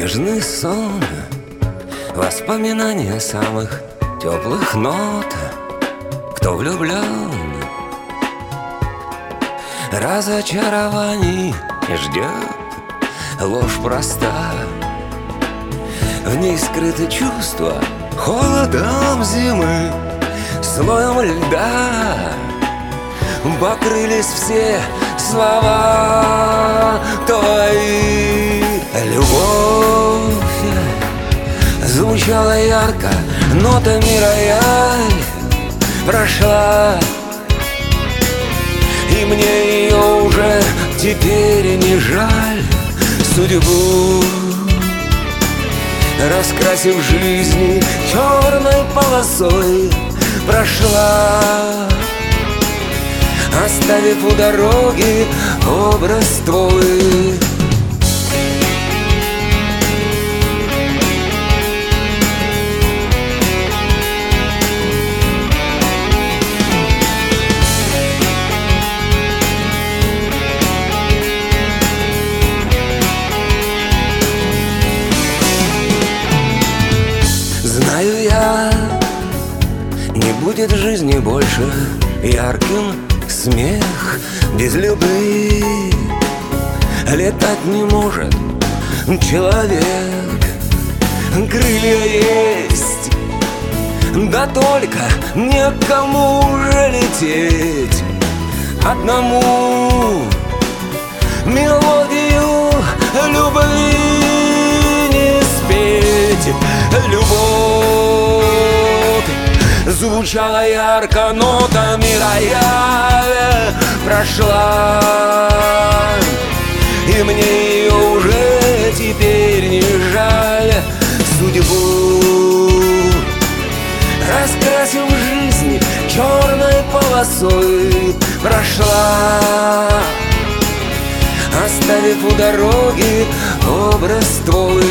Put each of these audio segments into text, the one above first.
Нежный сон, воспоминания самых теплых нот. Кто влюблен, разочарований ждет. Ложь проста, в ней скрыты чувства холодом зимы, слоем льда покрылись все слова твои. Любовь звучала ярко, нотами рояль прошла, и мне ее уже теперь не жаль. Судьбу, раскрасив жизни черной полосой, прошла, оставив у дороги образ твой. Знаю я, не будет жизни больше ярким смех без любви. Летать не может человек, крылья есть, да только некому уже лететь одному. Мелодию любви не спеть. Любовь звучала ярко, нотами рояля прошла, и мне ее уже теперь не жаль. Судьбу, раскрасив жизнь черной полосой, прошла, оставив у дороги образ твой.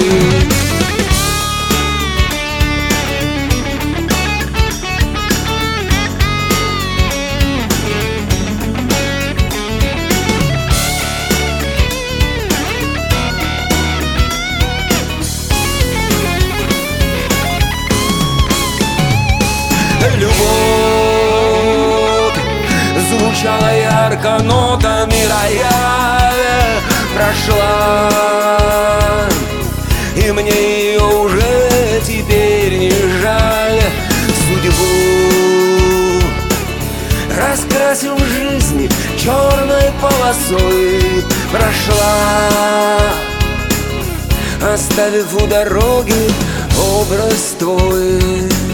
Любовь звучала ярко, нотами рояля прошла, и мне ее уже теперь не жаль. Судьбу, раскрасив жизнь черной полосой, прошла, оставив у дороги образ твой.